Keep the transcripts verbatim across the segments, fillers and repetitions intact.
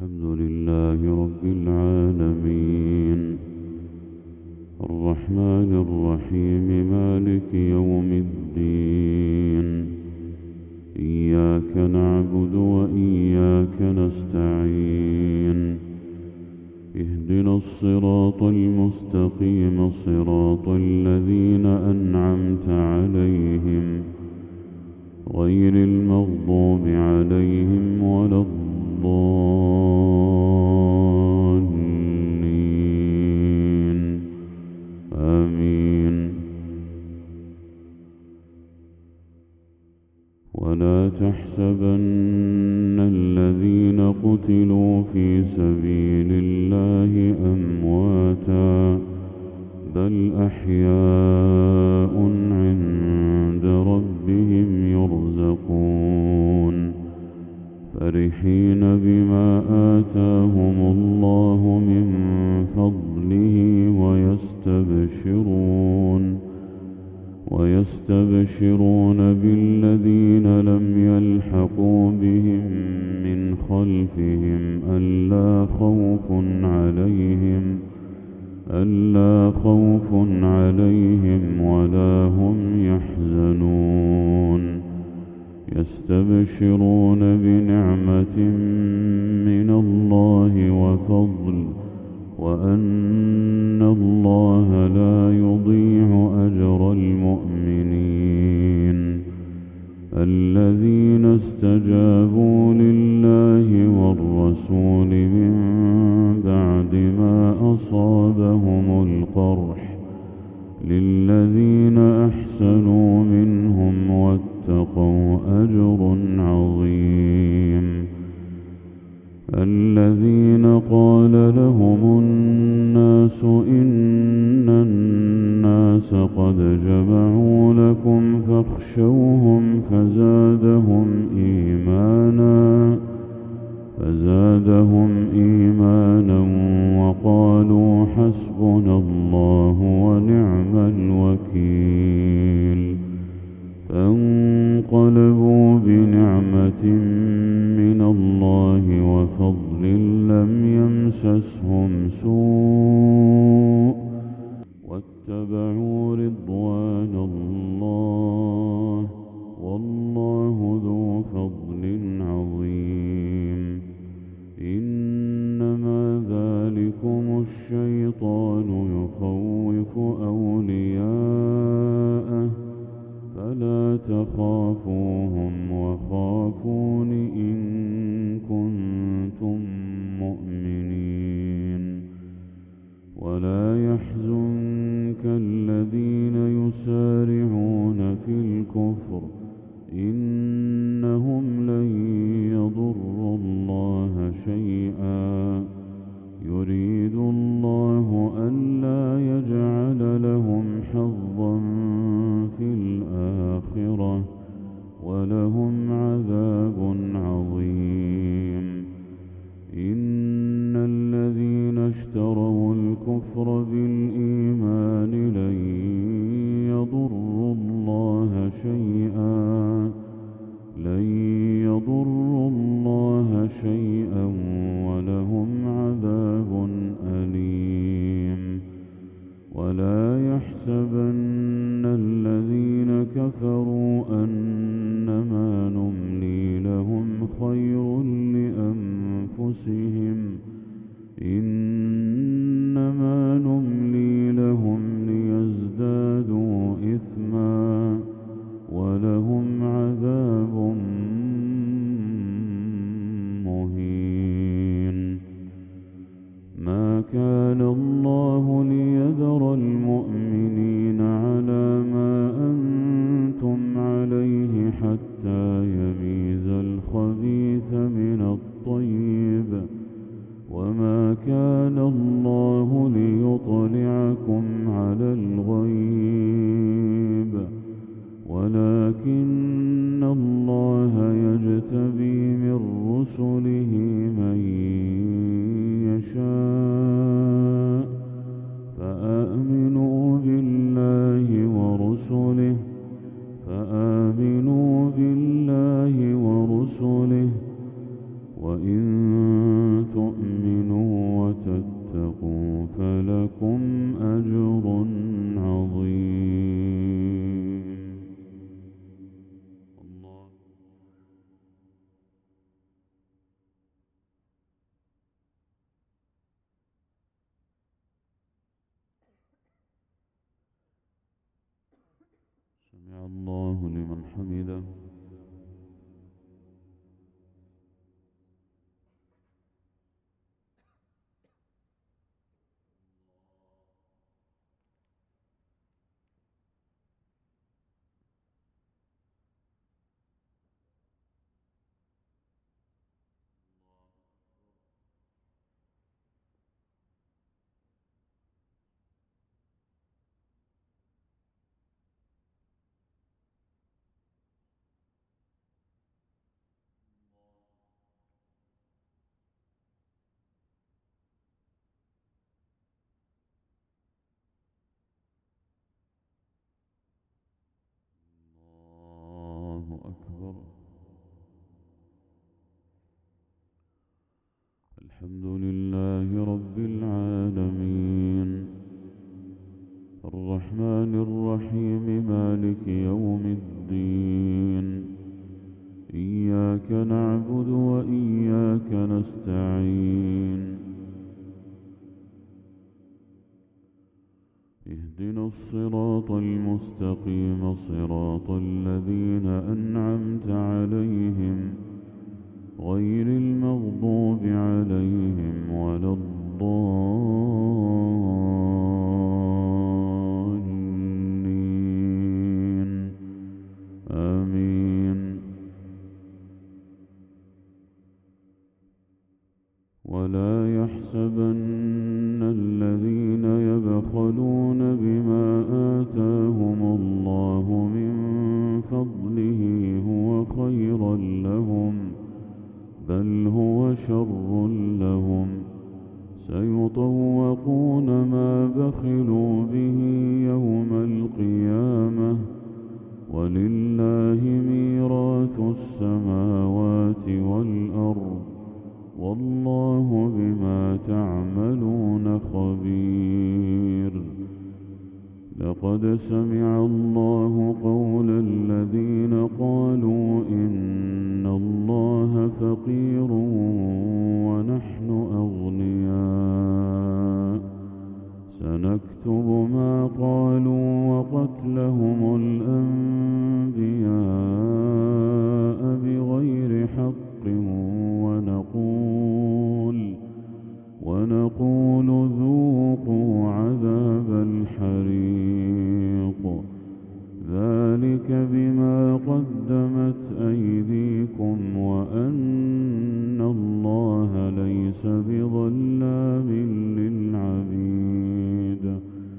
الحمد لله رب العالمين الرحمن الرحيم مالك يوم الدين إياك نعبد وإياك نستعين اهدنا الصراط المستقيم صراط الذين أنعمت عليهم غير المغضوب عليهم ولا الضالين آمين. ولا تحسبن الذين قتلوا في سبيل الله أمواتا بل أحياء عند ربهم يرزقون فرحين بما آتاهم الله من فضله ويستبشرون ويستبشرون بالذين لم يلحقوا بهم من خلفهم ألا خوف عليهم ألا خوف عليهم ولا هم يحزنون يستبشرون بنعمة من الله وفضل وأن الله لا يضيع أجر المؤمنين الذين استجابوا لله والرسول من بعد ما أصابهم القرح للذين أحسنوا منهم واتقوا أجر عظيم الذين قال لهم الناس إن الناس قد جمعوا لكم فاخشوهم فزادهم إيمانا فزادهم إيمانا وقالوا حسبنا الله ونعم الوكيل فانقلبوا بنعمة من الله وفضل لم يمسسهم سوء واتبعوا رضوان الله والله ذو فضل عظيم إنما ذلكم الشيطان يخوف أولياءه فلا تخافوهم وخافون إن كنتم مؤمنين ولا يحزنك الذين يسارعون في الكفر إنهم لن يضروا الله شيئا يريد الله ألا يجعل لهم حظا في الآخرة ولهم عذاب عظيم إن الذين اشتروا الكفر بالإيمان لن يضروا الله شيئا لن يضروا الله شيئا ولهم عذاب أليم ولا يحسبن الذين كفروا أنما نملي لهم خير لأنفسهم إنما نملي لهم ليزدادوا إثما ولهم عذاب مهين ما كان الله ليذر المؤمنين على ما أنتم عليه حتى يميز الخبيث من الطيب وما كان الله ليطلعكم على الغيب ولكن الله يجتبي من رسله من يشاء فآمنوا بالله ورسله فآمنوا بالله ورسله وإن سمع الله لمن حمده. الله أكبر. الحمد لله رب العالمين الرحمن الرحيم مالك يوم الدين. إياك نعبد وإياك نستعين. اهدنا الصراط المستقيم صراط الذين أنعمت عليهم غير المغضوب عليهم ولا الضالين. آمين. ولا يحسبن الذين يبخلون بما آتاهم الله من فضله هو خيرا لهم بل هو شر لهم. سيطوقون ما بخلوا به يوم القيامة ولله ميراث السماوات والأرض والله بما تعملون خبير. لقد سمع الله قول الذين قالوا إن الله فقير ونحن أغنياء سنكتب ما قالوا وقتلهم الأنبياء بغير حق ونقول ونقول ذوقوا عذاب الحريق ذلك بما قدمت أيديكم وأن الله ليس بظلام للعبيد.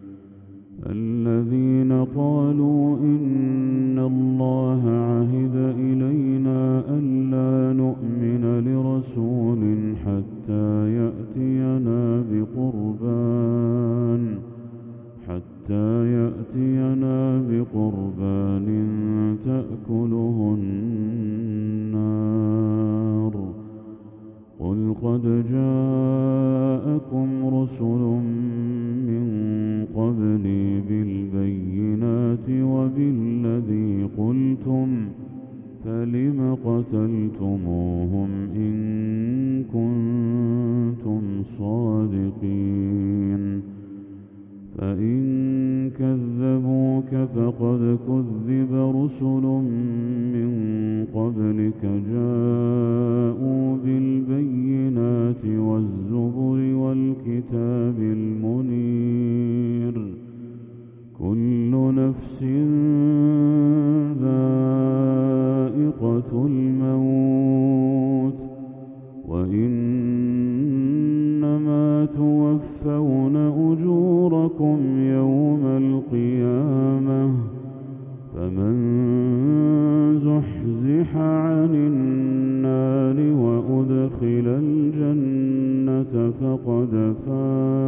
الذين قالوا إن الله عهد إلينا ألا نؤمن لرسول حتى يأتينا بقربان حتى يأتينا بقربان تأكله النار قل قد جاءكم رسل من قبلي بالبينات وبالذي قلتم فلم قتلتموهم إن كنتم صادقين. فإن كذبوك فقد كذب رسل من قبلك جاءوا بالبينات والزبر والكتاب المنير. كل نفس ذائقة الموت وإنما توفون أجوركم يوم القيامة فمن زحزح عن النار وأدخل الجنة فقد فاز